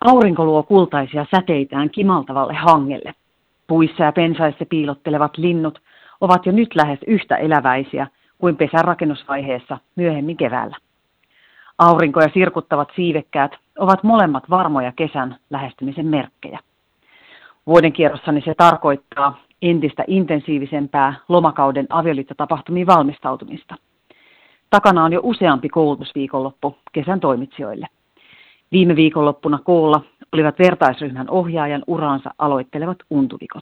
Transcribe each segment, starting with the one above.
Aurinko luo kultaisia säteitään kimaltavalle hangelle. Puissa ja pensaissa piilottelevat linnut ovat jo nyt lähes yhtä eläväisiä kuin pesän rakennusvaiheessa myöhemmin keväällä. Aurinko ja sirkuttavat siivekkäät ovat molemmat varmoja kesän lähestymisen merkkejä. Vuodenkierrossani se tarkoittaa entistä intensiivisempää lomakauden avioliittotapahtumiin valmistautumista. Takana on jo useampi koulutusviikonloppu kesän toimitsijoille. Viime viikonloppuna koolla olivat vertaisryhmän ohjaajan uraansa aloittelevat untuvikot.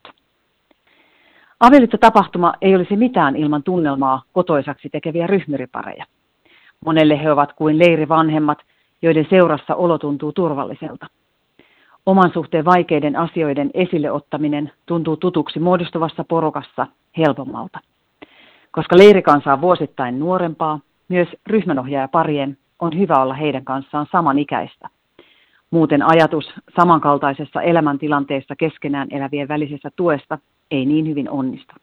Avioliittotapahtuma ei olisi mitään ilman tunnelmaa kotoisaksi tekeviä ryhmyripareja. Monelle he ovat kuin leirivanhemmat, joiden seurassa olo tuntuu turvalliselta. Oman suhteen vaikeiden asioiden esille ottaminen tuntuu tutuksi muodostuvassa porukassa helpommalta. Koska leirikansa on vuosittain nuorempaa, myös ryhmänohjaajaparien on hyvä olla heidän kanssaan samanikäistä. Muuten ajatus samankaltaisessa elämäntilanteessa keskenään elävien välisestä tuesta ei niin hyvin onnistu.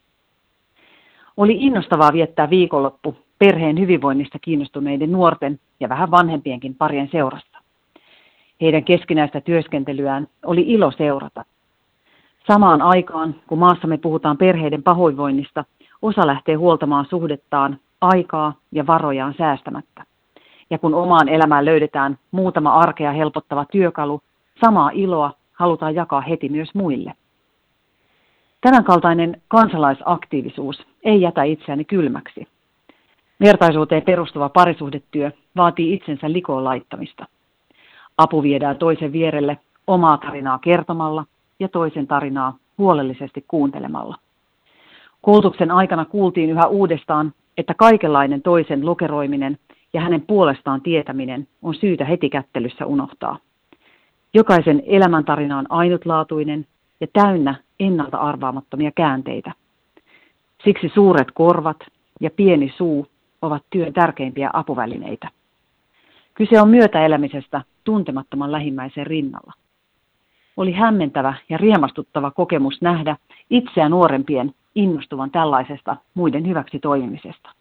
Oli innostavaa viettää viikonloppu perheen hyvinvoinnista kiinnostuneiden nuorten ja vähän vanhempienkin parien seurassa. Heidän keskinäistä työskentelyään oli ilo seurata. Samaan aikaan, kun maassamme puhutaan perheiden pahoinvoinnista, osa lähtee huoltamaan suhdettaan aikaa ja varojaan säästämättä. Ja kun omaan elämään löydetään muutama arkea helpottava työkalu, samaa iloa halutaan jakaa heti myös muille. Tämänkaltainen kansalaisaktiivisuus ei jätä itseäni kylmäksi. Vertaisuuteen perustuva parisuhdetyö vaatii itsensä likoon laittamista. Apu viedään toisen vierelle omaa tarinaa kertomalla ja toisen tarinaa huolellisesti kuuntelemalla. Koulutuksen aikana kuultiin yhä uudestaan, että kaikenlainen toisen lokeroiminen ja hänen puolestaan tietäminen on syytä heti kättelyssä unohtaa. Jokaisen elämäntarina on ainutlaatuinen ja täynnä ennalta arvaamattomia käänteitä. Siksi suuret korvat ja pieni suu ovat työn tärkeimpiä apuvälineitä. Kyse on myötäelämisestä tuntemattoman lähimmäisen rinnalla. Oli hämmentävä ja riemastuttava kokemus nähdä itseä nuorempien innostuvan tällaisesta muiden hyväksi toimimisesta.